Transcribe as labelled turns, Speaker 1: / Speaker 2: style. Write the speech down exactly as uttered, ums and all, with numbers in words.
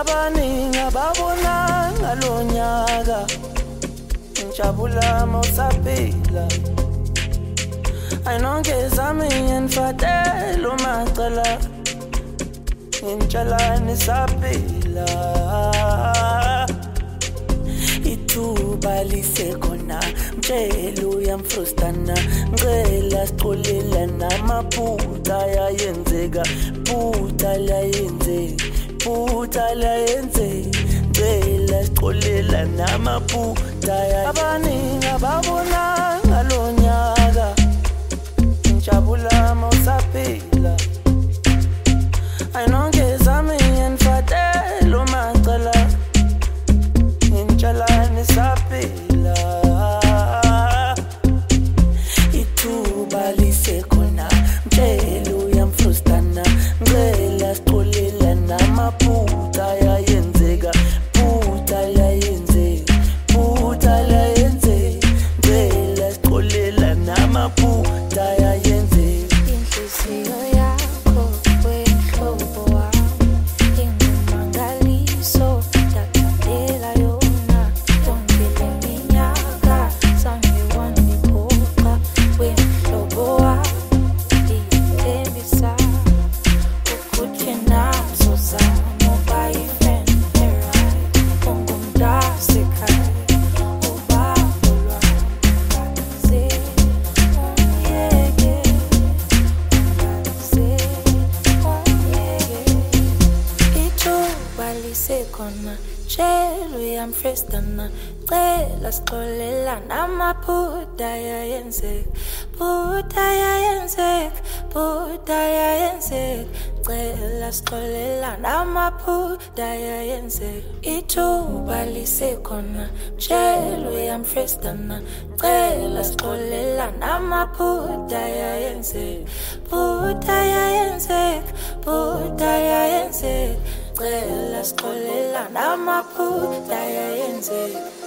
Speaker 1: abaningi ababona ngalonyaka ngijabula mawusaphila ayinongeza mina nifatela umacala ngintshela nisaphila ithuba lisekhona mtshela uyamfrustana ngicela sixolela namaphutha ayenzeka phutha layenzeka phutha layenzeka ngicela sixolela namaphutha abaningi ababona ngalonyaka ngijabula mawusaphila ayinongeza mina nifatela umacala ngintshela nisaphila ithuba lisekhona mtshela uyamfrustana ngicela sixolela namaphutha ayenzeka phutha layenzeka phutha layenzeka ngicela sixolela namaphutha ayenzeka
Speaker 2: inhliziyo yakho wehlobo wami ingumangaliso ndakhandela yona yonke le minyaka zange wangiphoqa wehlobo wami ngiyethembisa ukuthi nazo zami uba-friend right ungumntasekhaya ubambo lwami ungaze ungiyeke ungaze ungiyeke ithuba lisekhona tshela uyamfrustana cela sixolela namaphutha ayenzeka phutha ayenzeka phutha ayenzeka cela sixolela namaphutha ayenzeka ithuba lisekhona tshela uyamfrustana cela sixolela namaphutha ayenzeka phutha ayenzeka phutha ayenzeka cela sixolela namaphutha ayenzeka